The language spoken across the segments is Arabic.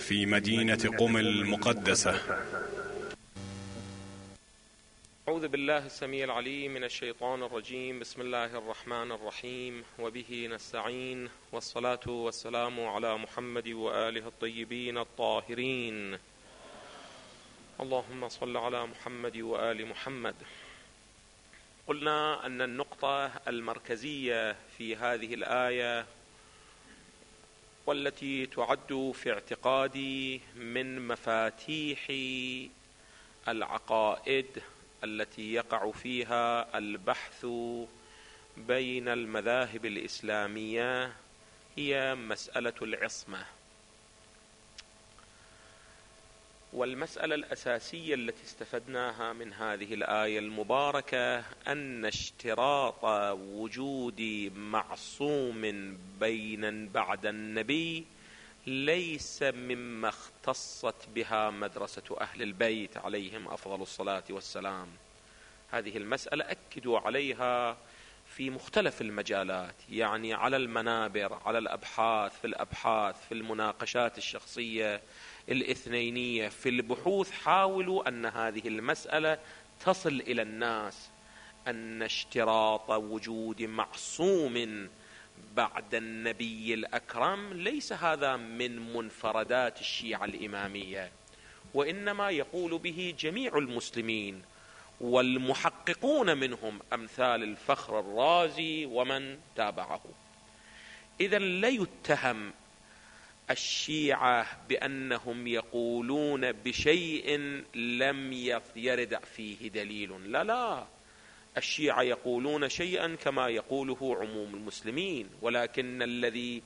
في مدينة قم المقدسة. أعوذ بالله السميع العليم من الشيطان الرجيم. بسم الله الرحمن الرحيم، وبه نستعين، والصلاة والسلام على محمد وآله الطيبين الطاهرين. اللهم صل على محمد وآل محمد. قلنا أن النقطة المركزية في هذه الآية، والتي تعد في اعتقادي من مفاتيح العقائد التي يقع فيها البحث بين المذاهب الإسلامية، هي مسألة العصمة. والمسألة الأساسية التي استفدناها من هذه الآية المباركة أن اشتراط وجود معصوم بعد النبي ليس مما اختصت بها مدرسة أهل البيت عليهم أفضل الصلاة والسلام. هذه المسألة أكدوا عليها في مختلف المجالات، يعني على المنابر، على الأبحاث، في المناقشات الشخصية الاثنينية، في البحوث، حاولوا أن هذه المسألة تصل إلى الناس، أن اشتراط وجود معصوم بعد النبي الأكرم ليس هذا من منفردات الشيعة الإمامية، وإنما يقول به جميع المسلمين والمحققون منهم أمثال الفخر الرازي ومن تابعه. إذن لا يتهم الشيعة بأنهم يقولون بشيء لم يرد فيه دليل، لا، الشيعة يقولون شيئا كما يقوله عموم المسلمين، ولكن الذي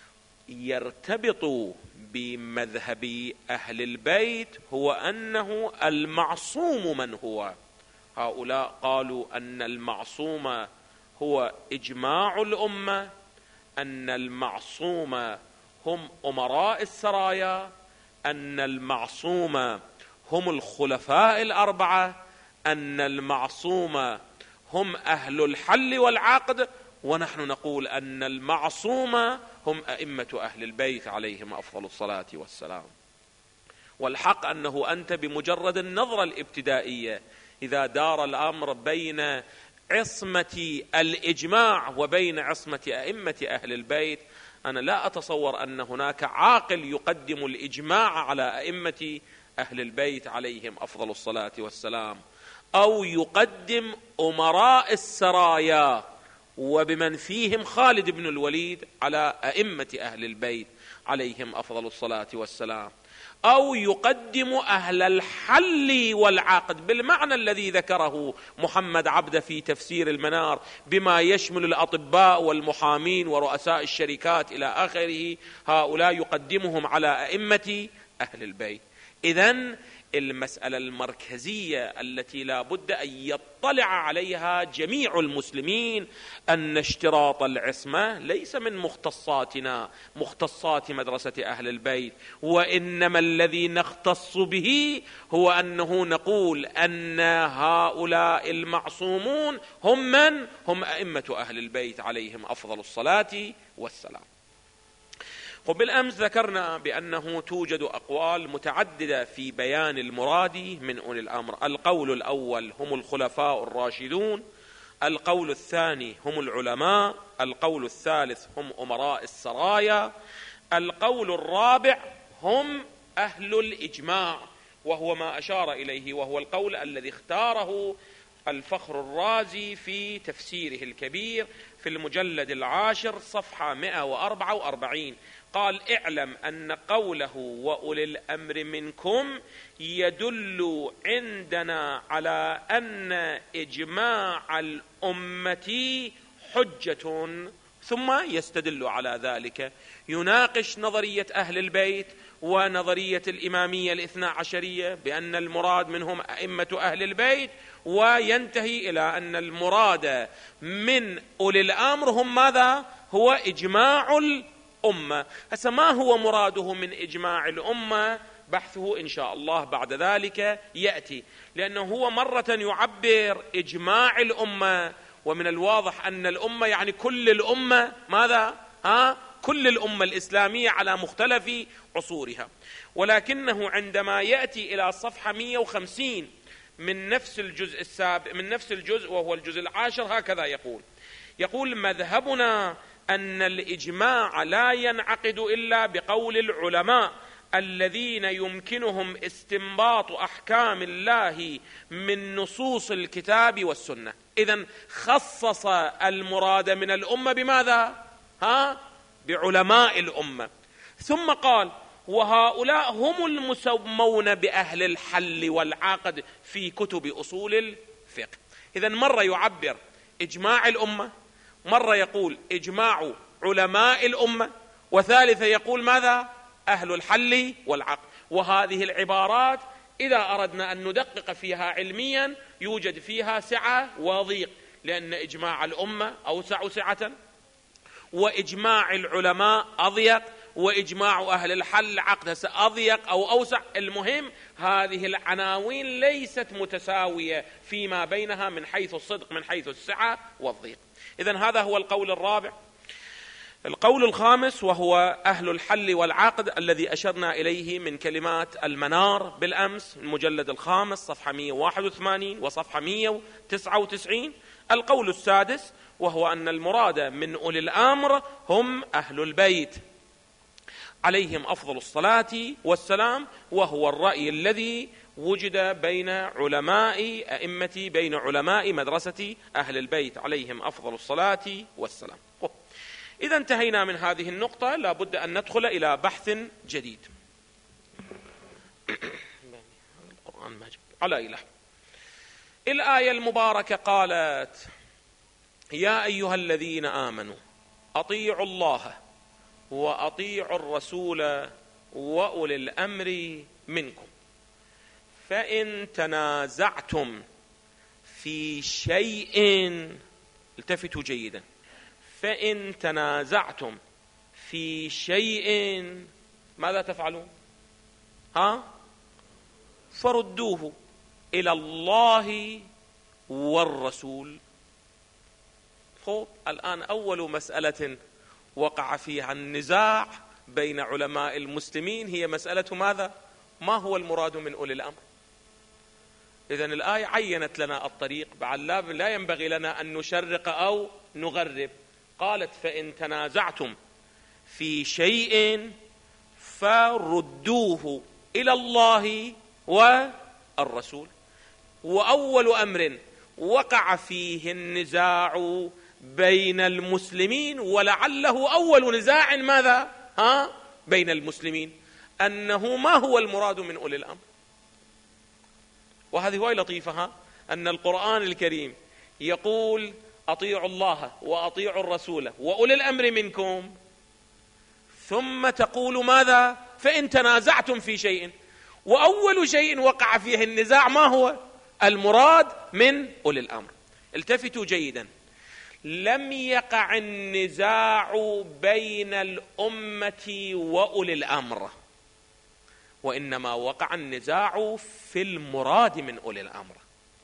يرتبط بمذهب أهل البيت هو أنه المعصوم من هو. هؤلاء قالوا أن المعصوم هو إجماع الأمة، أن المعصوم هم أمراء السرايا، أن المعصوم هم الخلفاء الأربعة، أن المعصوم هم أهل الحل والعقد، ونحن نقول أن المعصوم هم أئمة أهل البيت عليهم أفضل الصلاة والسلام. والحق أنه أنت بمجرد النظرة الابتدائية إذا دار الأمر بين عصمة الإجماع وبين عصمة أئمة أهل البيت، أنا لا أتصور أن هناك عاقل يقدم الإجماع على أئمة أهل البيت عليهم أفضل الصلاة والسلام، أو يقدم أمراء السرايا وبمن فيهم خالد بن الوليد على أئمة أهل البيت عليهم أفضل الصلاة والسلام، أو يقدم أهل الحل والعقد بالمعنى الذي ذكره محمد عبده في تفسير المنار، بما يشمل الأطباء والمحامين ورؤساء الشركات إلى آخره، هؤلاء يقدمهم على أئمة أهل البيت. إذن المسألة المركزية التي لا بد أن يطلع عليها جميع المسلمين أن اشتراط العصمة ليس من مختصاتنا، مختصات مدرسة أهل البيت، وإنما الذي نختص به هو أنه نقول أن هؤلاء المعصومون هم من؟ هم أئمة أهل البيت عليهم أفضل الصلاة والسلام. وبالأمس ذكرنا بأنه توجد أقوال متعددة في بيان المراد من أولي الأمر. القول الأول هم الخلفاء الراشدون، القول الثاني هم العلماء، القول الثالث هم أمراء السرايا، القول الرابع هم أهل الإجماع، وهو ما أشار إليه، وهو القول الذي اختاره الفخر الرازي في تفسيره الكبير في المجلد 10 صفحة 144. قال: اعلم أن قوله وأولي الأمر منكم يدل عندنا على أن إجماع الأمة حجة. ثم يستدل على ذلك، يناقش نظرية أهل البيت ونظرية الإمامية الاثنا عشرية بأن المراد منهم أئمة أهل البيت، وينتهي إلى أن المراد من أولي الأمر هم ماذا؟ هو إجماع الأمة. ما هو مراده من إجماع الأمة؟ بحثه إن شاء الله بعد ذلك يأتي، لأنه هو مرة يعبر إجماع الأمة، ومن الواضح أن الأمة يعني كل الأمة ماذا؟ كل الأمة الإسلامية على مختلف عصورها. ولكنه عندما يأتي إلى صفحة 150 من نفس الجزء السابق، من نفس الجزء وهو الجزء العاشر، هكذا يقول مذهبنا أن الإجماع لا ينعقد إلا بقول العلماء الذين يمكنهم استنباط أحكام الله من نصوص الكتاب والسنة. إذن خصص المراد من الأمة بماذا؟ بعلماء الأمة. ثم قال وهؤلاء هم المسمون بأهل الحل والعقد في كتب أصول الفقه. إذن مرة يعبر إجماع الأمة، مرة يقول إجماع علماء الأمة، وثالثة يقول ماذا؟ أهل الحل والعقد. وهذه العبارات إذا أردنا أن ندقق فيها علميا يوجد فيها سعة وضيق، لأن إجماع الأمة أوسع سعة، وإجماع العلماء أضيق، وإجماع أهل الحل عقد أضيق أو أوسع. المهم هذه العناوين ليست متساوية فيما بينها من حيث الصدق، من حيث السعة والضيق. إذن هذا هو القول الرابع. القول الخامس وهو أهل الحل والعقد الذي أشرنا إليه من كلمات المنار بالأمس، المجلد الخامس صفحة 181 وصفحة 199. القول السادس وهو أن المراد من أولي الأمر هم أهل البيت عليهم أفضل الصلاة والسلام، وهو الرأي الذي وجد بين علماء مدرسة أهل البيت عليهم أفضل الصلاة والسلام. إذا انتهينا من هذه النقطة، لا بد أن ندخل إلى بحث جديد. القرآن ما جب على إله. الآية المباركة قالت يا أيها الذين آمنوا أطيعوا الله وأطيعوا الرسول وأولي الأمر منكم فإن تنازعتم في شيء، التفتوا جيدا، فإن تنازعتم في شيء ماذا تفعلون؟ فردوه إلى الله والرسول. الآن أول مسألة وقع فيها النزاع بين علماء المسلمين هي مسألة ماذا؟ ما هو المراد من أولي الأمر؟ إذن الآية عينت لنا الطريق، بعد لا ينبغي لنا أن نشرق أو نغرب. قالت فإن تنازعتم في شيء فردوه إلى الله والرسول. وأول أمر وقع فيه النزاع بين المسلمين، ولعله أول نزاع ماذا؟ بين المسلمين، أنه ما هو المراد من أولي الأمر. وهذه هواي لطيفة، أن القرآن الكريم يقول أطيعوا الله وأطيعوا الرسول وأولي الأمر منكم، ثم تقول ماذا؟ فإن تنازعتم في شيء. وأول شيء وقع فيه النزاع ما هو؟ المراد من أولي الأمر. التفتوا جيدا، لم يقع النزاع بين الأمة وأولي الأمر، وإنما وقع النزاع في المراد من أولي الأمر.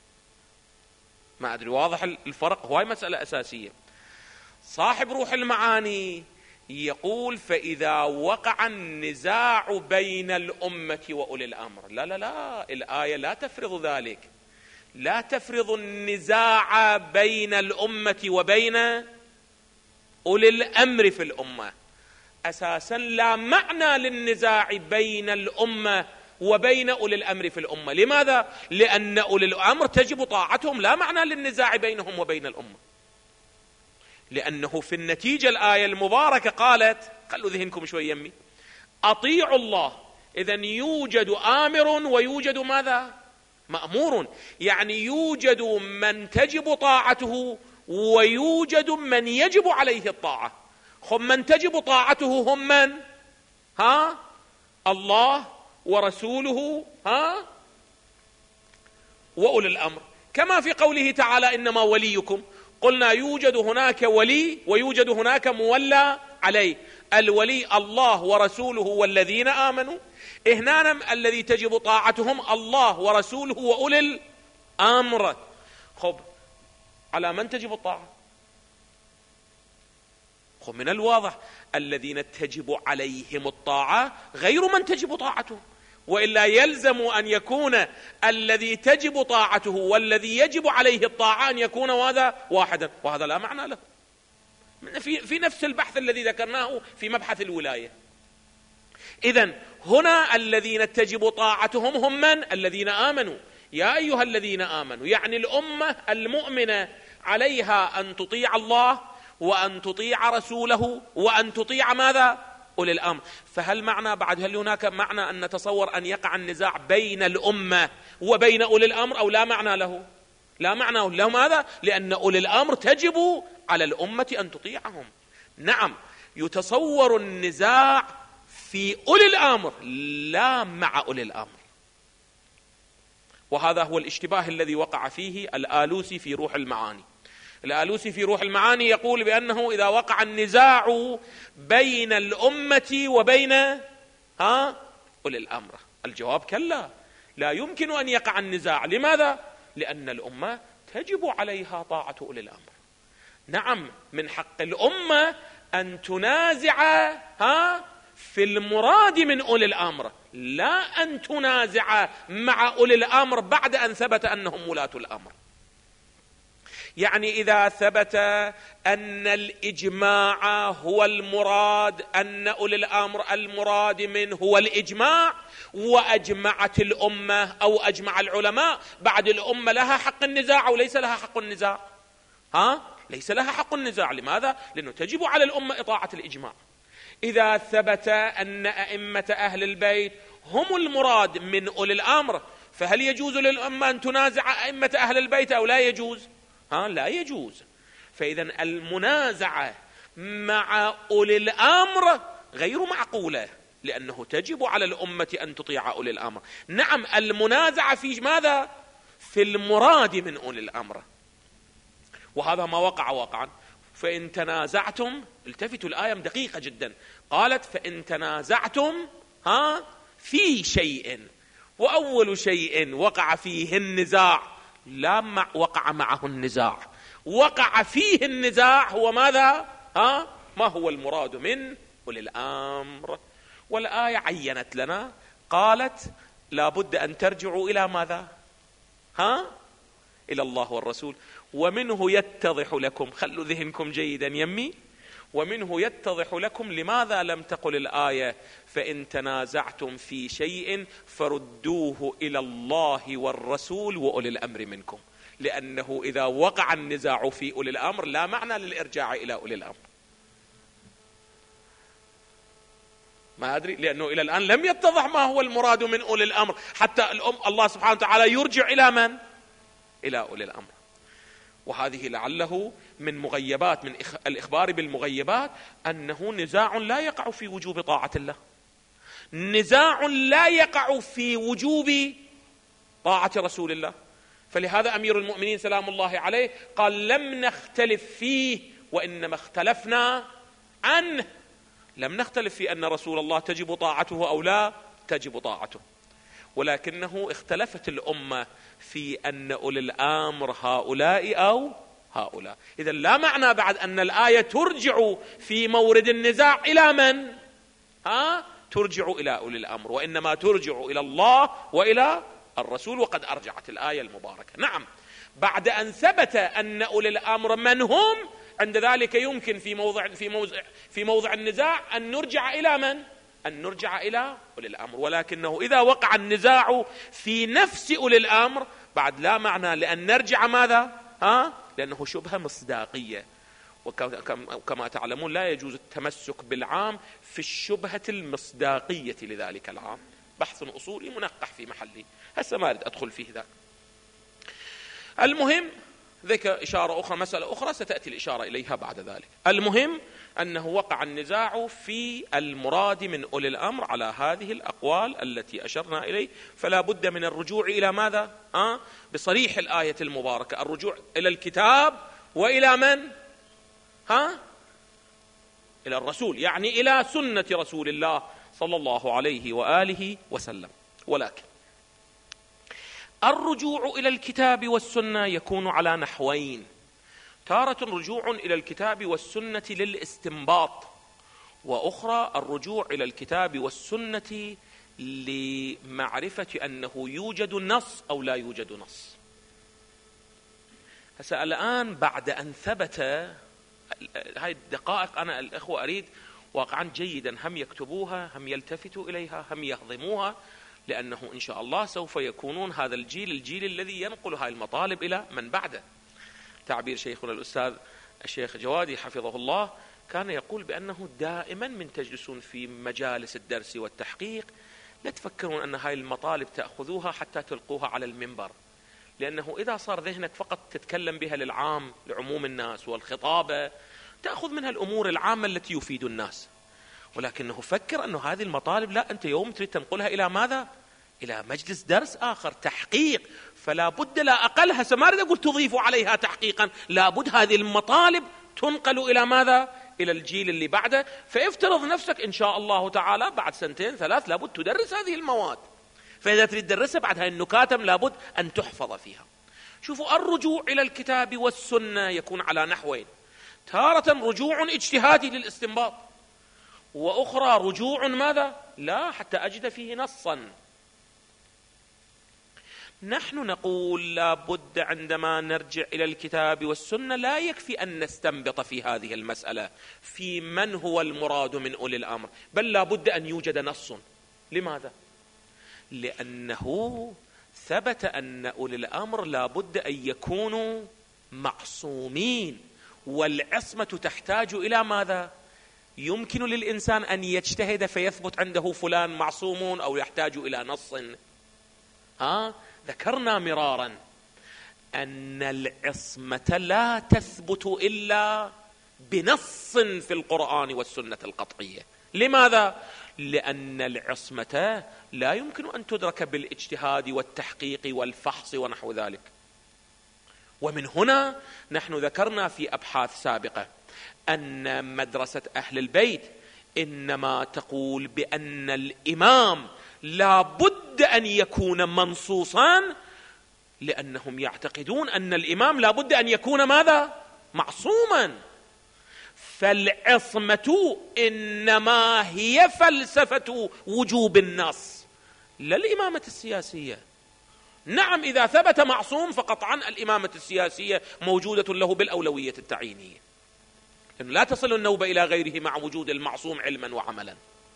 ما أدري واضح الفرق؟ هاي مسألة أساسية. صاحب روح المعاني يقول فإذا وقع النزاع بين الأمة وأولي الأمر، لا الآية لا تفرض ذلك، لا تفرض النزاع بين الأمة وبين أولي الأمر في الأمة. أساسا لا معنى للنزاع بين الأمة وبين أولي الأمر في الأمة. لماذا؟ لأن أولي الأمر تجب طاعتهم، لا معنى للنزاع بينهم وبين الأمة، لأنه في النتيجة الآية المباركة قالت، خلوا ذهنكم شوي يمي، أطيعوا الله. إذن يوجد آمر ويوجد ماذا؟ مأمور. يعني يوجد من تجب طاعته ويوجد من يجب عليه الطاعة. من تجب طاعته هم من؟ الله ورسوله وأولي الأمر. كما في قوله تعالى إنما وليكم، قلنا يوجد هناك ولي ويوجد هناك مولى عليه. الولي الله ورسوله والذين آمنوا. هنا الذي تجب طاعتهم الله ورسوله وأولي الأمر. على من تجب الطاعة؟ من الواضح الذين تجب عليهم الطاعة غير من تجب طاعته، وإلا يلزم أن يكون الذي تجب طاعته والذي يجب عليه الطاعة أن يكون هذا واحدا، وهذا لا معنى له في نفس البحث الذي ذكرناه في مبحث الولاية. إذن هنا الذين تجب طاعتهم هم من؟ الذين آمنوا. يا أيها الذين آمنوا، يعني الأمة المؤمنة عليها أن تطيع الله وأن تطيع رسوله وأن تطيع ماذا؟ أولي الأمر. فهل هناك معنى أن نتصور أن يقع النزاع بين الأمة وبين أولي الأمر أو لا معنى له؟ لا معنى له. ماذا؟ لأن أولي الأمر تجب على الأمة أن تطيعهم. نعم، يتصور النزاع في أولي الأمر لا مع أولي الأمر، وهذا هو الاشتباه الذي وقع فيه الآلوسي في روح المعاني. الآلوسي في روح المعاني يقول بأنه إذا وقع النزاع بين الأمة وبين أولي الأمر، الجواب كلا، لا يمكن أن يقع النزاع. لماذا؟ لأن الأمة تجب عليها طاعة أولي الأمر. نعم، من حق الأمة أن تنازع في المراد من أولي الأمر، لا أن تنازع مع أولي الأمر بعد أن ثبت أنهم ولاة الأمر. يعني إذا ثبت أن الإجماع هو المراد، أن أولي الأمر المراد منه هو الإجماع، وأجمعت الأمة أو أجمع العلماء، بعد الأمة لها حق النزاع أو ليس لها حق النزاع؟ ليس لها حق النزاع. لماذا؟ لأنه تجب على الأمة إطاعة الإجماع. إذا ثبت أن أئمة أهل البيت هم المراد من أولي الأمر، فهل يجوز للأمة أن تنازع أئمة أهل البيت أو لا يجوز؟ لا يجوز. فإذا المنازعة مع أولي الأمر غير معقولة، لأنه تجب على الأمة أن تطيع أولي الأمر. نعم، المنازعة في ماذا؟ في المراد من أولي الأمر، وهذا ما وقع واقعا. فإن تنازعتم، التفتوا الآية دقيقة جدا، قالت فإن تنازعتم في شيء، وأول شيء وقع فيه النزاع لا وقع معه النزاع، وقع فيه النزاع هو ماذا؟ ما هو المراد من أولي الأمر. والآية عينت لنا، قالت لا بد أن ترجعوا إلى ماذا؟ إلى الله والرسول. ومنه يتضح لكم، خلوا ذهنكم جيدا يمي، ومنه يتضح لكم لماذا لم تقل الآية فإن تنازعتم في شيء فردوه إلى الله والرسول وأولي الأمر منكم، لأنه إذا وقع النزاع في أولي الأمر لا معنى للإرجاع إلى أولي الأمر. ما أدري، لأنه إلى الآن لم يتضح ما هو المراد من أولي الأمر، حتى الله سبحانه وتعالى يرجع إلى من؟ إلى أولي الأمر. وهذه لعله من مغيبات، من الإخبار بالمغيبات، أنه نزاع لا يقع في وجوب طاعة الله، نزاع لا يقع في وجوب طاعة رسول الله. فلهذا أمير المؤمنين سلام الله عليه قال لم نختلف فيه وإنما اختلفنا عنه. لم نختلف في أن رسول الله تجب طاعته أو لا تجب طاعته، ولكنه اختلفت الأمة في أن أولي الأمر هؤلاء أو هؤلاء. إذن لا معنى بعد أن الآية ترجع في مورد النزاع إلى من؟ ترجع إلى أولي الأمر، وإنما ترجع إلى الله وإلى الرسول، وقد أرجعت الآية المباركة. نعم، بعد أن ثبت أن أولي الأمر من هم، عند ذلك يمكن في موضع النزاع أن نرجع إلى من؟ أن نرجع إلى أولي الأمر. ولكنه إذا وقع النزاع في نفس أولي الأمر بعد لا معنى لأن نرجع ماذا؟ لأنه شبهة مصداقية، وكما تعلمون لا يجوز التمسك بالعام في الشبهة المصداقية لذلك العام. بحث أصولي منقح في محله، هسه ما أريد أدخل فيه ذاك. المهم ذكر إشارة أخرى، مسألة أخرى ستأتي الإشارة إليها بعد ذلك. المهم أنه وقع النزاع في المراد من أولي الأمر على هذه الأقوال التي أشرنا إليه، فلا بد من الرجوع إلى ماذا؟ بصريح الآية المباركة، الرجوع إلى الكتاب وإلى من؟ إلى الرسول، يعني إلى سنة رسول الله صلى الله عليه وآله وسلم. ولكن الرجوع إلى الكتاب والسنة يكون على نحوين. تارة رجوع إلى الكتاب والسنة للاستنباط، وأخرى الرجوع إلى الكتاب والسنة لمعرفة أنه يوجد نص أو لا يوجد نص. هسه الآن بعد أن ثبت هاي الدقائق، أنا الأخوة أريد واقعا جيدا هم يكتبوها، هم يلتفتوا إليها، هم يهضموها، لأنه إن شاء الله سوف يكونون هذا الجيل الذي ينقل هاي المطالب إلى من بعده. تعبير شيخنا الأستاذ الشيخ جوادي حفظه الله كان يقول بأنه دائما من تجلسون في مجالس الدرس والتحقيق لا تفكرون أن هاي المطالب تأخذوها حتى تلقوها على المنبر، لأنه إذا صار ذهنك فقط تتكلم بها للعام لعموم الناس والخطابة تأخذ منها الأمور العامة التي يفيد الناس، ولكنه فكر أنه هذه المطالب لا، أنت يوم تريد تنقلها إلى ماذا؟ إلى مجلس درس آخر، تحقيق، فلا بد لا أقل، هسه ما أريد أقول تضيفوا عليها تحقيقا، لا بد هذه المطالب تنقل إلى ماذا؟ إلى الجيل اللي بعده. فافترض نفسك إن شاء الله تعالى بعد 2 3 لابد تدرس هذه المواد، فإذا تريد تدرسها بعد هاي النكاتم لابد أن تحفظ فيها. شوفوا، الرجوع إلى الكتاب والسنة يكون على نحوين: تارة رجوع اجتهادي للاستنباط، وأخرى رجوع ماذا؟ لا حتى أجد فيه نصا. نحن نقول لابد عندما نرجع إلى الكتاب والسنة لا يكفي أن نستنبط في هذه المسألة في من هو المراد من أولي الأمر، بل لابد أن يوجد نص. لماذا؟ لأنه ثبت أن أولي الأمر لابد أن يكونوا معصومين، والعصمة تحتاج إلى ماذا؟ يمكن للإنسان أن يجتهد فيثبت عنده فلان معصوم، أو يحتاج إلى نص. ذكرنا مرارا أن العصمة لا تثبت إلا بنص في القرآن والسنة القطعية. لماذا؟ لأن العصمة لا يمكن أن تدرك بالاجتهاد والتحقيق والفحص ونحو ذلك. ومن هنا نحن ذكرنا في أبحاث سابقة أن مدرسة أهل البيت إنما تقول بأن الإمام لا بد أن يكون منصوصا، لأنهم يعتقدون أن الإمام لا بد أن يكون ماذا؟ معصوما. فالعصمة إنما هي فلسفة وجوب النص لا الإمامة السياسية. نعم إذا ثبت معصوم فقطعا الإمامة السياسية موجودة له بالأولوية التعيينية، لأنه لا تصل النوبة إلى غيره مع وجود المعصوم علما وعملا.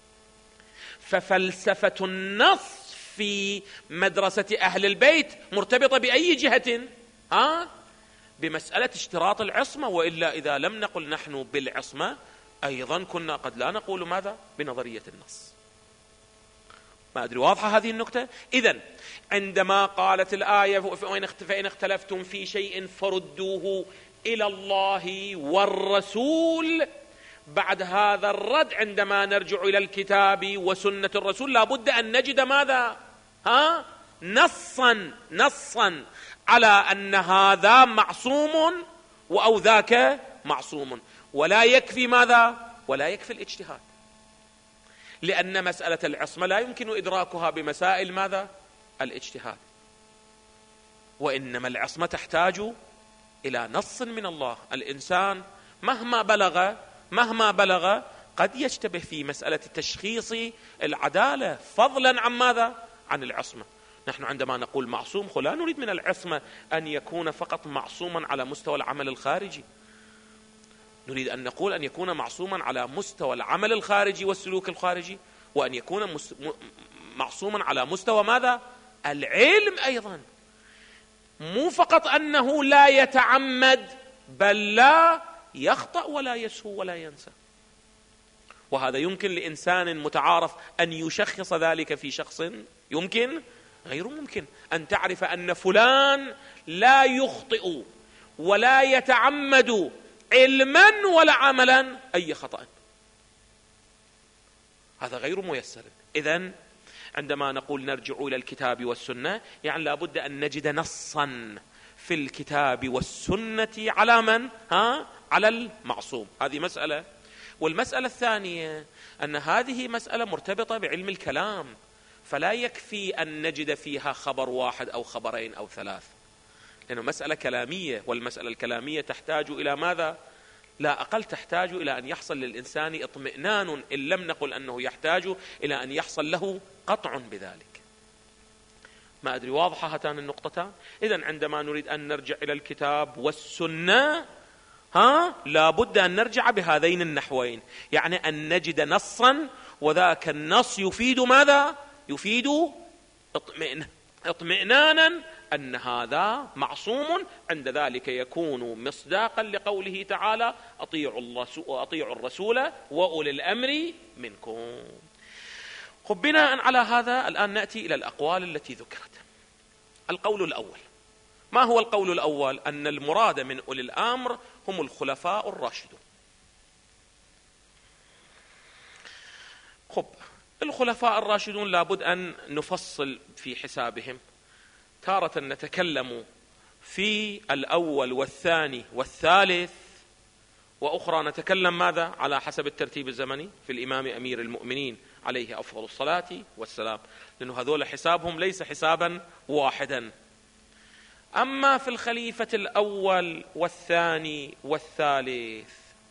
ففلسفة النص في مدرسة أهل البيت مرتبطة بأي جهة؟ بمسألة اشتراط العصمة، وإلا إذا لم نقل نحن بالعصمة أيضا كنا قد لا نقول ماذا؟ بنظرية النص. ما أدري واضحة هذه النكتة؟ إذن عندما قالت الآية فإن اختلفتم في شيء فردوه إلى الله والرسول، بعد هذا الرد عندما نرجع إلى الكتاب وسنة الرسول لابد أن نجد ماذا؟ نصا على أن هذا معصوم أو ذاك معصوم. ولا يكفي ماذا؟ ولا يكفي الاجتهاد، لأن مسألة العصمة لا يمكن إدراكها بمسائل ماذا؟ الاجتهاد، وإنما العصمة تحتاج إلى نص من الله. الإنسان مهما بلغ قد يشتبه في مسألة تشخيص العدالة، فضلا عن ماذا؟ عن العصمة. نحن عندما نقول معصوم لا نريد من العصمة أن يكون فقط معصوما على مستوى العمل الخارجي، نريد أن نقول أن يكون معصوما على مستوى العمل الخارجي والسلوك الخارجي، وأن يكون معصوما على مستوى ماذا؟ العلم أيضا. مو فقط أنه لا يتعمد، بل لا يخطأ ولا يسهو ولا ينسى. وهذا يمكن لإنسان متعارف أن يشخص ذلك في شخص؟ يمكن؟ غير ممكن. أن تعرف أن فلان لا يخطئ ولا يتعمد علما ولا عملا أي خطأ، هذا غير ميسر. إذن عندما نقول نرجع إلى الكتاب والسنة يعني لابد أن نجد نصا في الكتاب والسنة على من؟ على المعصوم. هذه مسألة. والمسألة الثانية أن هذه مسألة مرتبطة بعلم الكلام، فلا يكفي أن نجد فيها خبر واحد أو خبرين أو 3، لأنه مسألة كلامية، والمسألة الكلامية تحتاج إلى ماذا؟ لا أقل تحتاج إلى أن يحصل للإنسان اطمئنان، إن لم نقل أنه يحتاج إلى أن يحصل له قطع بذلك. ما أدري واضحة هاتان النقطتان؟ إذن عندما نريد أن نرجع إلى الكتاب والسنة لابد أن نرجع بهذين النحوين، يعني أن نجد نصا وذاك النص يفيد ماذا؟ يفيد اطمئنانا أن هذا معصوم، عند ذلك يكون مصداقا لقوله تعالى أطيعوا الرسول وأولي الأمر منكم. بناء على هذا الآن نأتي إلى الأقوال التي ذكرت. القول الأول، ما هو القول الأول؟ أن المراد من أولي الأمر هم الخلفاء الراشدون. الخلفاء الراشدون لابد أن نفصل في حسابهم، تارة نتكلم في الأول والثاني والثالث، وأخرى نتكلم ماذا؟ على حسب الترتيب الزمني في الإمام أمير المؤمنين عليه أفضل الصلاة والسلام، لأنه هذول حسابهم ليس حسابا واحدا. أما في الخليفة الأول والثاني والثالث،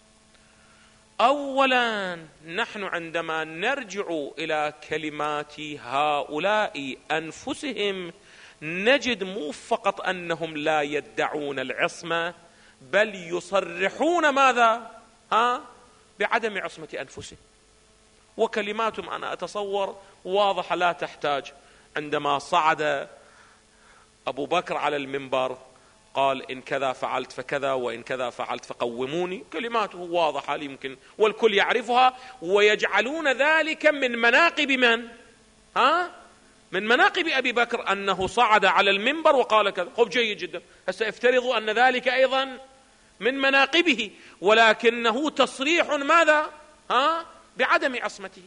أولا نحن عندما نرجع إلى كلمات هؤلاء أنفسهم نجد مو فقط أنهم لا يدعون العصمة، بل يصرحون ماذا؟ بعدم عصمة أنفسهم، وكلماتهم أنا أتصور واضحة لا تحتاج. عندما صعد أبو بكر على المنبر قال إن كذا فعلت فكذا، وإن كذا فعلت فقوموني، كلماته واضحة يمكن والكل يعرفها، ويجعلون ذلك من مناقب من؟ من مناقب أبي بكر أنه صعد على المنبر وقال كذا. جيد جدا، هسه افترضوا أن ذلك أيضا من مناقبه، ولكنه تصريح ماذا؟ بعدم عصمته.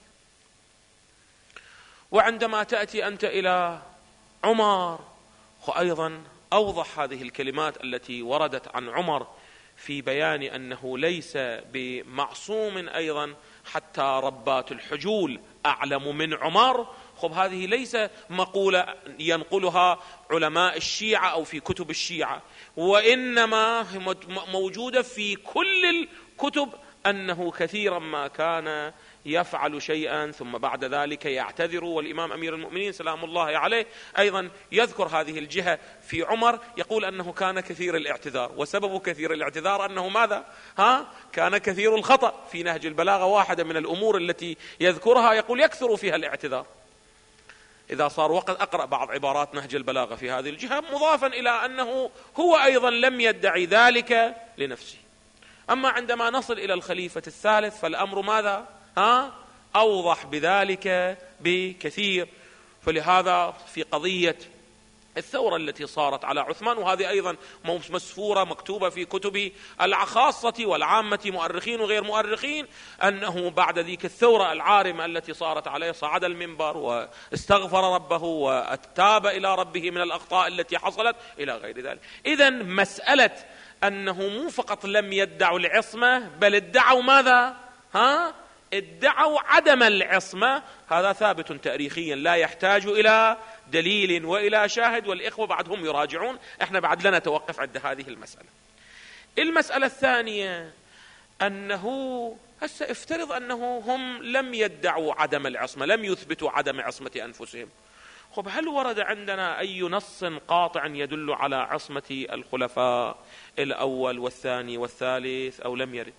وعندما تأتي أنت إلى عمر أيضا أوضح هذه الكلمات التي وردت عن عمر في بيان أنه ليس بمعصوم أيضا حتى ربات الحجول أعلم من عمر. هذه ليس مقولة ينقلها علماء الشيعة أو في كتب الشيعة، وإنما موجودة في كل الكتب أنه كثيرا ما كان يفعل شيئا ثم بعد ذلك يعتذر. والإمام أمير المؤمنين سلام الله عليه أيضا يذكر هذه الجهة في عمر، يقول أنه كان كثير الاعتذار، وسبب كثير الاعتذار أنه ماذا؟ كان كثير الخطأ. في نهج البلاغة واحدة من الأمور التي يذكرها يقول يكثر فيها الاعتذار. إذا صار وقت أقرأ بعض عبارات نهج البلاغة في هذه الجهة، مضافا إلى أنه هو أيضا لم يدعي ذلك لنفسه. أما عندما نصل إلى الخليفة الثالث فالأمر ماذا؟ أوضح بذلك بكثير. فلهذا في قضية الثورة التي صارت على عثمان، وهذه أيضا مسفورة مكتوبة في كتب الخاصة والعامة مؤرخين وغير مؤرخين، أنه بعد ذيك الثورة العارمة التي صارت عليه صعد المنبر واستغفر ربه وأتاب إلى ربه من الأخطاء التي حصلت إلى غير ذلك. إذن مسألة أنه مو فقط لم يدعوا العصمة، بل ادعوا ماذا؟ ادعوا عدم العصمة. هذا ثابت تاريخيا لا يحتاج إلى دليل وإلى شاهد، والإخوة بعدهم يراجعون، احنا بعد لا نتوقف عند هذه المسألة. المسألة الثانية أنه هسه افترض أنه هم لم يدعوا عدم العصمة، لم يثبتوا عدم عصمة أنفسهم. هل ورد عندنا أي نص قاطع يدل على عصمة الخلفاء الأول والثاني والثالث أو لم يرد؟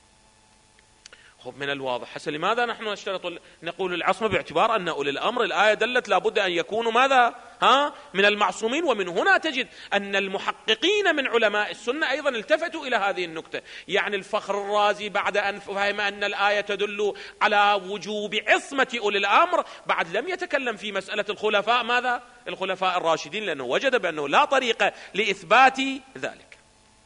من الواضح هسه لماذا نحن نشترط نقول العصمة؟ باعتبار أن أولي الأمر الآية دلت لابد أن يكونوا ماذا؟ من المعصومين. ومن هنا تجد أن المحققين من علماء السنة أيضا التفتوا إلى هذه النكتة. يعني الفخر الرازي بعد أن فهم أن الآية تدل على وجوب عصمة أولي الأمر بعد لم يتكلم في مسألة الخلفاء ماذا؟ الخلفاء الراشدين، لأنه وجد بأنه لا طريقة لإثبات ذلك.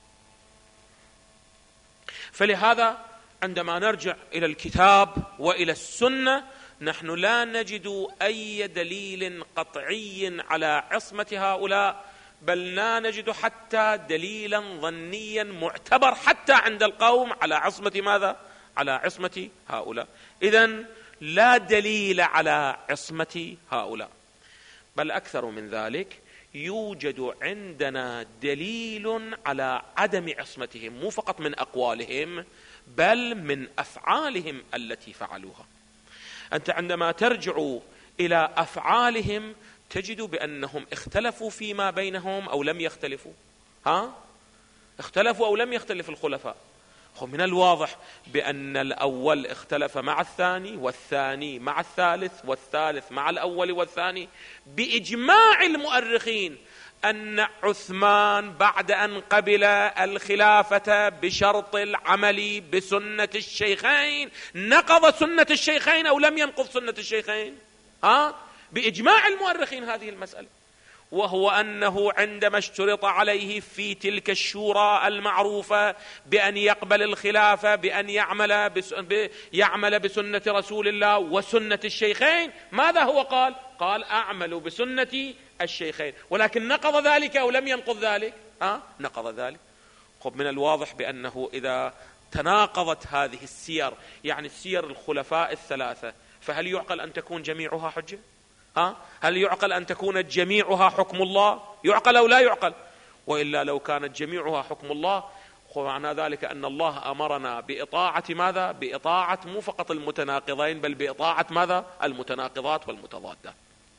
فلهذا عندما نرجع إلى الكتاب وإلى السنة نحن لا نجد أي دليل قطعي على عصمة هؤلاء، بل لا نجد حتى دليلا ظنيا معتبر حتى عند القوم على عصمة ماذا؟ على عصمة هؤلاء. إذن لا دليل على عصمة هؤلاء، بل أكثر من ذلك يوجد عندنا دليل على عدم عصمتهم، مو فقط من أقوالهم بل من أفعالهم التي فعلوها. أنت عندما ترجع إلى أفعالهم تجد بأنهم اختلفوا فيما بينهم أو لم يختلفوا. اختلفوا أو لم يختلف الخلفاء؟ من الواضح بأن الأول اختلف مع الثاني، والثاني مع الثالث، والثالث مع الأول والثاني، بإجماع المؤرخين أن عثمان بعد أن قبل الخلافة بشرط العمل بسنة الشيخين نقض سنة الشيخين أو لم ينقض سنة الشيخين؟ بإجماع المؤرخين هذه المسألة. وهو أنه عندما اشترط عليه في تلك الشورى المعروفة بأن يقبل الخلافة بأن يعمل بسنة رسول الله وسنة الشيخين، ماذا هو قال؟ قال أعمل بسنة الشيخين، ولكن نقض ذلك أو لم ينقض ذلك؟ نقض ذلك. من الواضح بأنه إذا تناقضت هذه السير، يعني السير الخلفاء الثلاثة، فهل يعقل أن تكون جميعها حجة؟ هل يعقل أن تكون جميعها حكم الله؟ يعقل أو لا يعقل؟ وإلا لو كانت جميعها حكم الله معنى ذلك أن الله أمرنا بإطاعة ماذا؟ بإطاعة مو فقط المتناقضين بل بإطاعة ماذا؟ المتناقضات والمتضادات.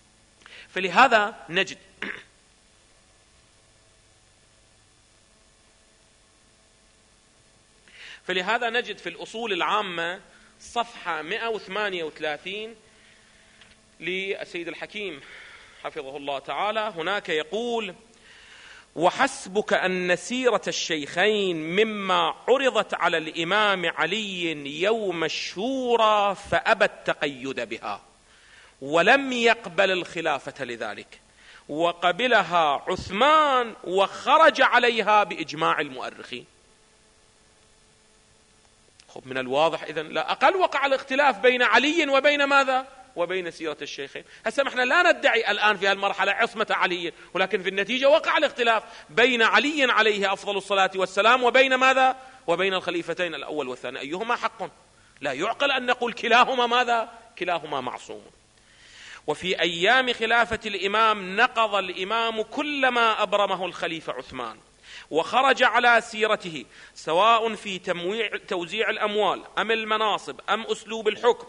فلهذا نجد في الأصول العامة صفحة 138 للسيد الحكيم حفظه الله تعالى، هناك يقول: وحسبك أن سيرة الشيخين مما عرضت على الإمام علي يوم الشورى فأبى التقيد بها ولم يقبل الخلافة لذلك، وقبلها عثمان وخرج عليها بإجماع المؤرخين. من الواضح إذن لا أقل وقع الاختلاف بين علي وبين ماذا؟ وبين سيرة الشيخين. هسه احنا لا ندعي الآن في المرحلة عصمة علي، ولكن في النتيجة وقع الاختلاف بين علي عليه أفضل الصلاة والسلام وبين ماذا؟ وبين الخليفتين الأول والثاني، أيهما حق؟ لا يعقل أن نقول كلاهما ماذا؟ كلاهما معصوم. وفي أيام خلافة الإمام نقض الإمام كل ما أبرمه الخليفة عثمان وخرج على سيرته، سواء في توزيع الأموال أم المناصب أم أسلوب الحكم،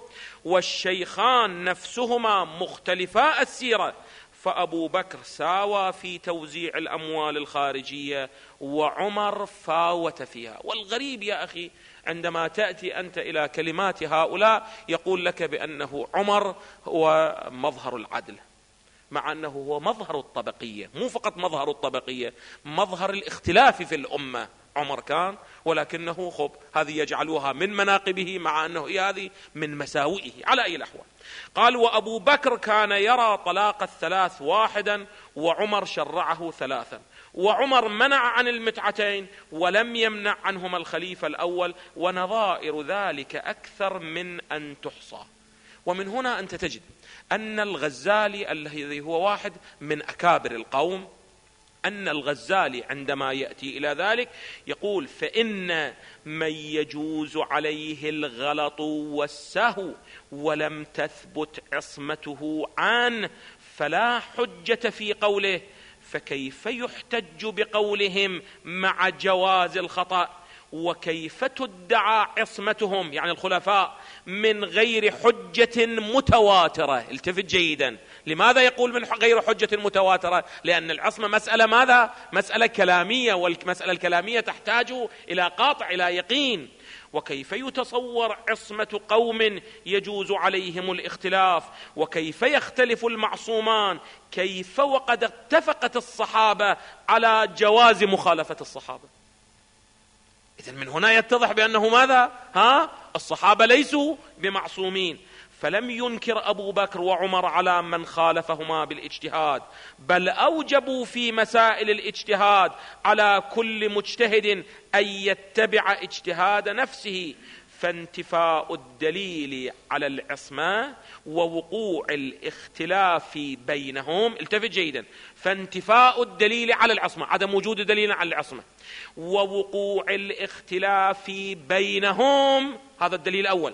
والشيخان نفسهما مختلفا السيرة، فأبو بكر ساوى في توزيع الأموال الخارجية وعمر فاوت فيها. والغريب يا أخي عندما تأتي أنت إلى كلمات هؤلاء يقول لك بأنه عمر هو مظهر العدل، مع أنه هو مظهر الطبقية، مو فقط مظهر الطبقية، مظهر الاختلاف في الأمة عمر كان، ولكنه هذه يجعلوها من مناقبه مع أنه هذه من مساوئه. على أي الأحوال قال: وأبو بكر كان يرى طلاق الثلاث واحدا وعمر شرعه ثلاثا، وعمر منع عن المتعتين ولم يمنع عنهما الخليفة الأول، ونظائر ذلك أكثر من أن تحصى. ومن هنا أنت تجد أن الغزالي الذي هو واحد من أكابر القوم، أن الغزالي عندما يأتي إلى ذلك يقول: فإن من يجوز عليه الغلط والسهو ولم تثبت عصمته عنه فلا حجة في قوله، فكيف يحتج بقولهم مع جواز الخطأ؟ وكيف تدعى عصمتهم يعني الخلفاء من غير حجة متواترة؟ التفت جيدا، لماذا يقول من غير حجة متواترة؟ لأن العصمة مسألة ماذا؟ مسألة كلامية، والمسألة الكلامية تحتاج إلى قاطع، إلى يقين. وكيف يتصور عصمة قوم يجوز عليهم الاختلاف؟ وكيف يختلف المعصومان؟ كيف وقد اتفقت الصحابة على جواز مخالفة الصحابة؟ إذن من هنا يتضح بأنه ماذا؟ الصحابة ليسوا بمعصومين. فلم ينكر أبو بكر وعمر على من خالفهما بالاجتهاد، بل أوجبوا في مسائل الاجتهاد على كل مجتهد أن يتبع اجتهاد نفسه. فانتفاء الدليل على العصمة ووقوع الاختلاف بينهم، التفت جيدا، فانتفاء الدليل على العصمة، عدم وجود دليل على العصمة، ووقوع الاختلاف بينهم، هذا الدليل الأول،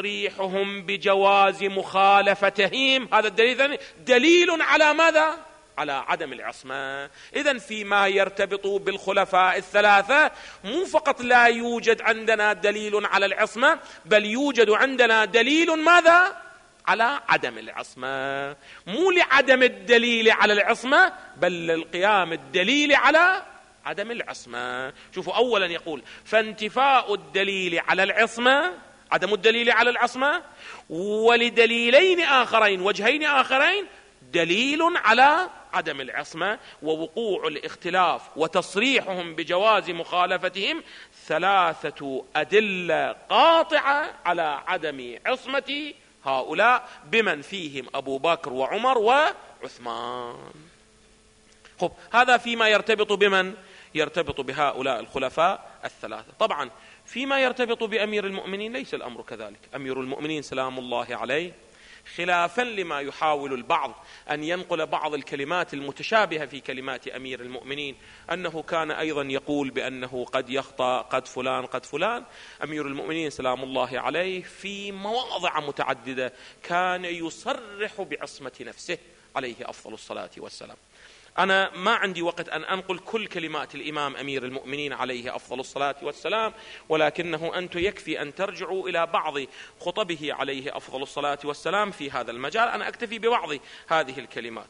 وتصريحهم بجواز مخالفتهم، هذا الدليل الثاني، دليل على ماذا؟ على عدم العصمة. إذن فيما يرتبط بالخلفاء الثلاثة مو فقط لا يوجد عندنا دليل على العصمة، بل يوجد عندنا دليل ماذا؟ على عدم العصمة. مو لعدم الدليل على العصمة، بل للقيام الدليل على عدم العصمة. شوفوا، أولا يقول فانتفاء الدليل على العصمة، عدم الدليل على العصمة، ولدليلين آخرين، وجهين آخرين، دليل على عدم العصمة، ووقوع الاختلاف وتصريحهم بجواز مخالفتهم 3 أدلة قاطعة على عدم عصمة هؤلاء، بمن فيهم أبو بكر وعمر وعثمان. خب، هذا فيما يرتبط بمن؟ يرتبط بهؤلاء الخلفاء الثلاثة. طبعا فيما يرتبط بأمير المؤمنين ليس الأمر كذلك. أمير المؤمنين سلام الله عليه، خلافا لما يحاول البعض أن ينقل بعض الكلمات المتشابهة في كلمات أمير المؤمنين، أنه كان أيضا يقول بأنه قد يخطأ، قد فلان قد فلان. أمير المؤمنين سلام الله عليه في مواضع متعددة كان يصرح بعصمة نفسه عليه أفضل الصلاة والسلام. أنا ما عندي وقت أن أنقل كل كلمات الإمام أمير المؤمنين عليه أفضل الصلاة والسلام، ولكنه أنتم يكفي أن ترجعوا إلى بعض خطبه عليه أفضل الصلاة والسلام في هذا المجال. أنا أكتفي ببعض هذه الكلمات.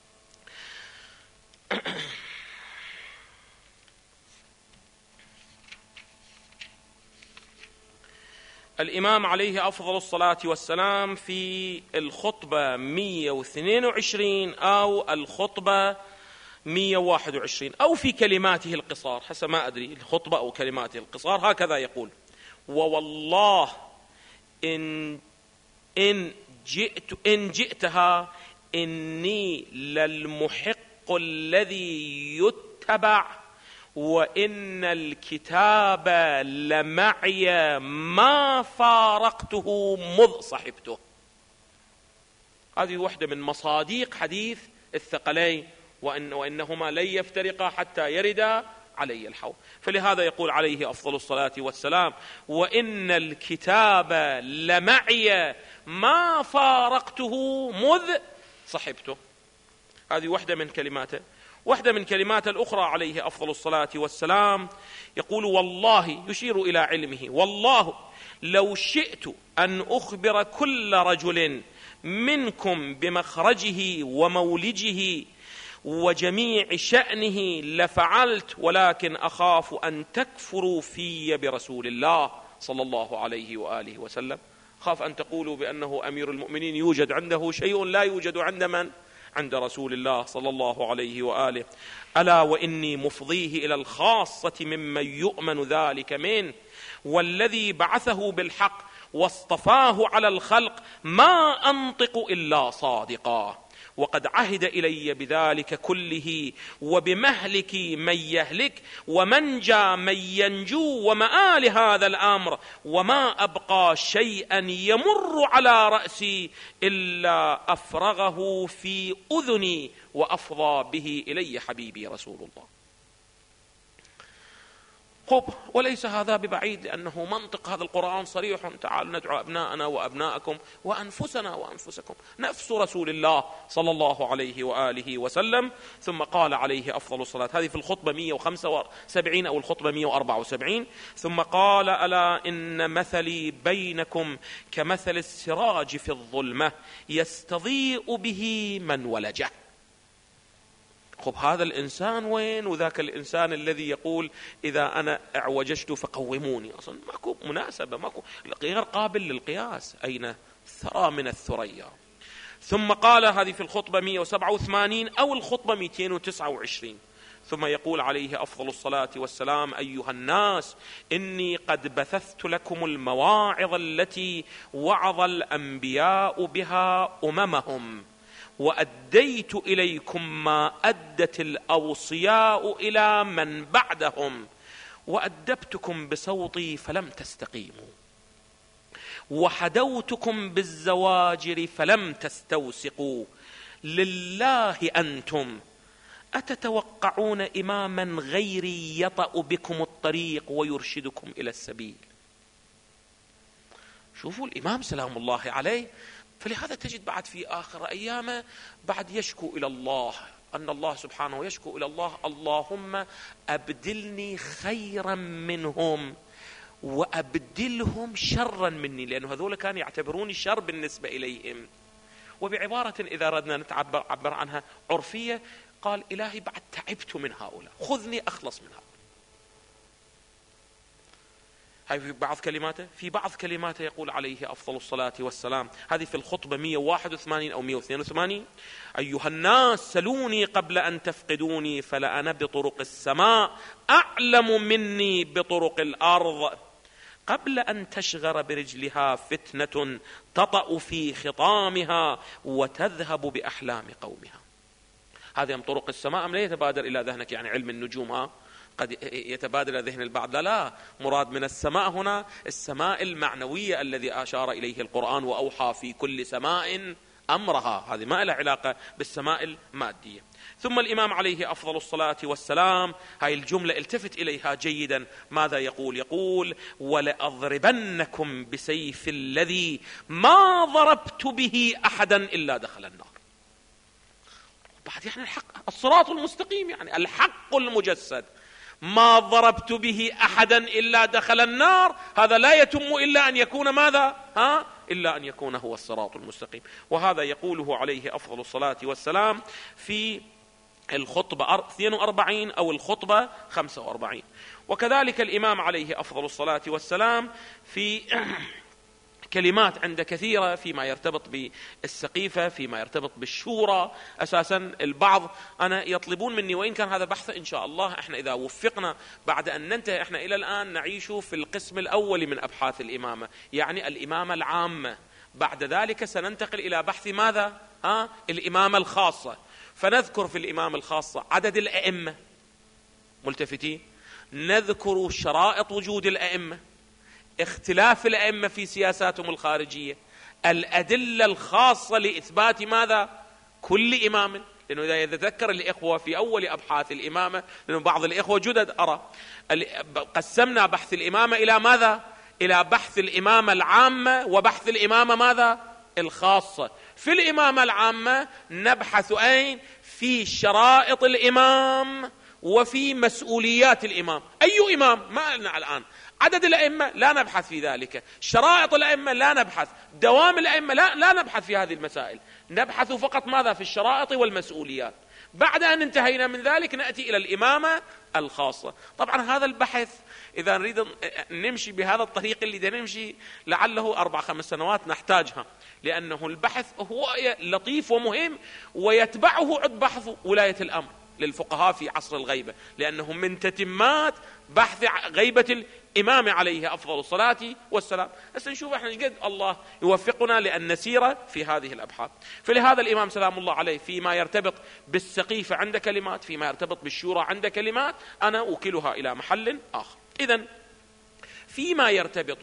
الإمام عليه أفضل الصلاة والسلام في الخطبة 122 أو الخطبة 121 أو في كلماته القصار، حسب ما أدري الخطبة أو كلماته القصار، هكذا يقول: ووالله إن جئتها إني للمحق الذي يتبع، وإن الكتاب لمعي ما فارقته مذ صحبته. هذه واحدة من مصاديق حديث الثقلين، وإنهما لن يفترقا حتى يردا علي الحوض. فلهذا يقول عليه أفضل الصلاة والسلام: وإن الكتاب لمعي ما فارقته مذ صحبته. هذه واحدة من كلماته. واحدة من كلمات الأخرى عليه أفضل الصلاة والسلام يقول: والله، يشير إلى علمه، والله لو شئت أن أخبر كل رجل منكم بمخرجه ومولجه وجميع شأنه لفعلت، ولكن أخاف أن تكفروا في برسول الله صلى الله عليه وآله وسلم. خاف أن تقولوا بأنه أمير المؤمنين يوجد عنده شيء لا يوجد عند من؟ عند رسول الله صلى الله عليه وآله. ألا وإني مفضيه إلى الخاصة ممن يؤمن ذلك منه، والذي بعثه بالحق واصطفاه على الخلق ما أنطق إلا صادقا، وقد عهد إلي بذلك كله، وبمهلك من يهلك، ومنجى من ينجو، ومآل هذا الأمر، وما أبقى شيئا يمر على رأسي إلا أفرغه في أذني وأفضى به إلي حبيبي رسول الله. وليس هذا ببعيد، لأنه منطق هذا القرآن صريح: تعالوا ندعو أبناءنا وأبناءكم وأنفسنا وأنفسكم، نفس رسول الله صلى الله عليه وآله وسلم. ثم قال عليه أفضل الصلاة، هذه في الخطبة 175 أو الخطبة 174، ثم قال: ألا إن مثلي بينكم كمثل السراج في الظلمة يستضيء به من ولجه. هذا الإنسان وين؟ وذاك الإنسان الذي يقول إذا أنا اعوججت فقوموني. أصلا ماكو مناسبة، ماكو، غير قابل للقياس. أين ثرى من الثريا؟ ثم قال، هذه في الخطبة 187 أو الخطبة 229، ثم يقول عليه أفضل الصلاة والسلام: أيها الناس، إني قد بثثت لكم المواعظ التي وعظ الأنبياء بها أممهم، وأديت إليكم ما أدت الأوصياء إلى من بعدهم، وأدبتكم بصوتي فلم تستقيموا، وحدوتكم بالزواجر فلم تستوسقوا. لله أنتم أتتوقعون إماما غيري يطأ بكم الطريق ويرشدكم إلى السبيل؟ شوفوا الإمام سلام الله عليه. فلهذا تجد بعد في آخر أيامه بعد يشكو إلى الله أن الله سبحانه يشكو إلى الله: اللهم أبدلني خيرا منهم وأبدلهم شرا مني، لأنه هذول كانوا يعتبروني شر بالنسبة إليهم. وبعبارة إذا أردنا نعبر عنها عرفية، قال: إلهي بعد تعبت من هؤلاء، خذني أخلص من هؤلاء. هاي في بعض كلماته. في بعض كلماته يقول عليه أفضل الصلاة والسلام، هذه في الخطبة 181 أو 182: أيها الناس سلوني قبل أن تفقدوني، فلأنا بطرق السماء أعلم مني بطرق الأرض، قبل أن تشغر برجلها فتنة تطأ في خطامها وتذهب بأحلام قومها. هذه من طرق السماء. أم لا يتبادر إلى ذهنك يعني علم النجوم؟ قد يتبادل ذهن البعض. لا، مراد من السماء هنا السماء المعنوية الذي أشار إليه القرآن: وأوحى في كل سماء أمرها. هذه ما لها علاقة بالسماء المادية. ثم الإمام عليه أفضل الصلاة والسلام، هاي الجملة التفت إليها جيدا، ماذا يقول؟ يقول: ولأضربنكم بسيف الذي ما ضربت به أحدا إلا دخل النار. بعد يعني الحق، الصراط المستقيم، يعني الحق المجسد، ما ضربت به أحدا إلا دخل النار. هذا لا يتم إلا أن يكون ماذا؟ إلا أن يكون هو الصراط المستقيم. وهذا يقوله عليه أفضل الصلاة والسلام في الخطبة 42 أو الخطبة 45. وكذلك الإمام عليه أفضل الصلاة والسلام في كلمات عند كثيرة فيما يرتبط بالسقيفة، فيما يرتبط بالشورى. أساسا البعض أنا يطلبون مني، وإن كان هذا بحث إن شاء الله إحنا إذا وفقنا بعد أن ننتهي، إحنا إلى الآن نعيش في القسم الأول من أبحاث الإمامة، يعني الإمامة العامة. بعد ذلك سننتقل إلى بحث ماذا؟ الإمامة الخاصة. فنذكر في الإمامة الخاصة عدد الأئمة، ملتفتين، نذكر شرائط وجود الأئمة، اختلاف الأئمة في سياساتهم الخارجية، الأدلة الخاصة لإثبات ماذا؟ كل إمام. لأنه إذا يتذكر الإخوة في أول أبحاث الإمامة، لأنه بعض الإخوة جدد أرى، قسمنا بحث الإمامة إلى ماذا؟ إلى بحث الإمامة العامة وبحث الإمامة ماذا؟ الخاصة. في الإمامة العامة نبحث أين؟ في شرائط الإمام وفي مسؤوليات الإمام. أي إمام؟ ما لنا الآن. عدد الأئمة لا نبحث في ذلك، شرائط الأئمة لا نبحث، دوام الأئمة لا نبحث في هذه المسائل، نبحث فقط ماذا؟ في الشرائط والمسؤوليات. بعد أن انتهينا من ذلك نأتي إلى الإمامة الخاصة. طبعا هذا البحث إذا نريد نمشي بهذا الطريق اللي نمشي لعله 4-5 سنوات نحتاجها، لأنه البحث هو لطيف ومهم، ويتبعه عد بحث ولاية الأمر للفقهاء في عصر الغيبة، لأنه من تتمات بحث غيبة الإمام عليه أفضل الصلاة والسلام. بس نشوف احنا قد الله يوفقنا لأن نسير في هذه الأبحاث. فلهذا الإمام سلام الله عليه فيما يرتبط بالسقيفة عند كلمات، فيما يرتبط بالشورى عند كلمات، أنا أوكلها إلى محل آخر. إذن فيما يرتبط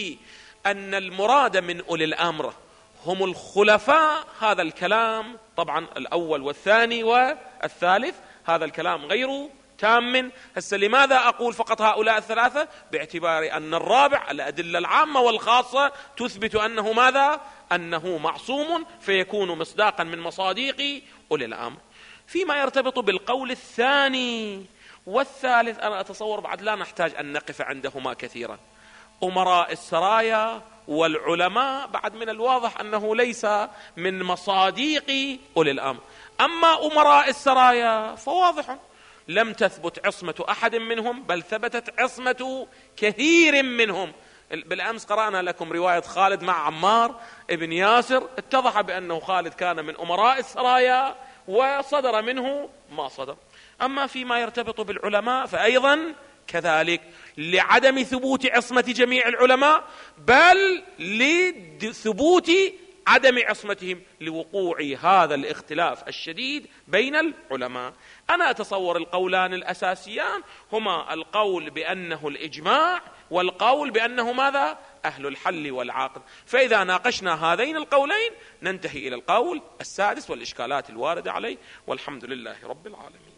بأن المراد من أولي الأمر هم الخلفاء، هذا الكلام طبعا الأول والثاني والثالث هذا الكلام غير تام. هسه لماذا أقول فقط هؤلاء الثلاثة؟ باعتبار أن الرابع الأدلة العامة والخاصة تثبت أنه ماذا؟ أنه معصوم، فيكون مصداقا من مصاديق أولي الأمر. فيما يرتبط بالقول الثاني والثالث أنا أتصور بعد لا نحتاج أن نقف عندهما كثيرا. أمراء السرايا والعلماء بعد من الواضح أنه ليس من مصاديق أولي الأمر. أما أمراء السرايا فواضح لم تثبت عصمة أحد منهم، بل ثبتت عصمة كثير منهم. بالأمس قرأنا لكم رواية خالد مع عمار ابن ياسر، اتضح بأنه خالد كان من أمراء السرايا وصدر منه ما صدر. أما فيما يرتبط بالعلماء فأيضا كذلك، لعدم ثبوت عصمة جميع العلماء، بل لثبوت عدم عصمتهم لوقوع هذا الاختلاف الشديد بين العلماء. أنا أتصور القولان الأساسيان هما القول بأنه الإجماع والقول بأنه ماذا؟ أهل الحل والعقد. فإذا ناقشنا هذين القولين ننتهي إلى القول السادس والإشكالات الواردة عليه، والحمد لله رب العالمين.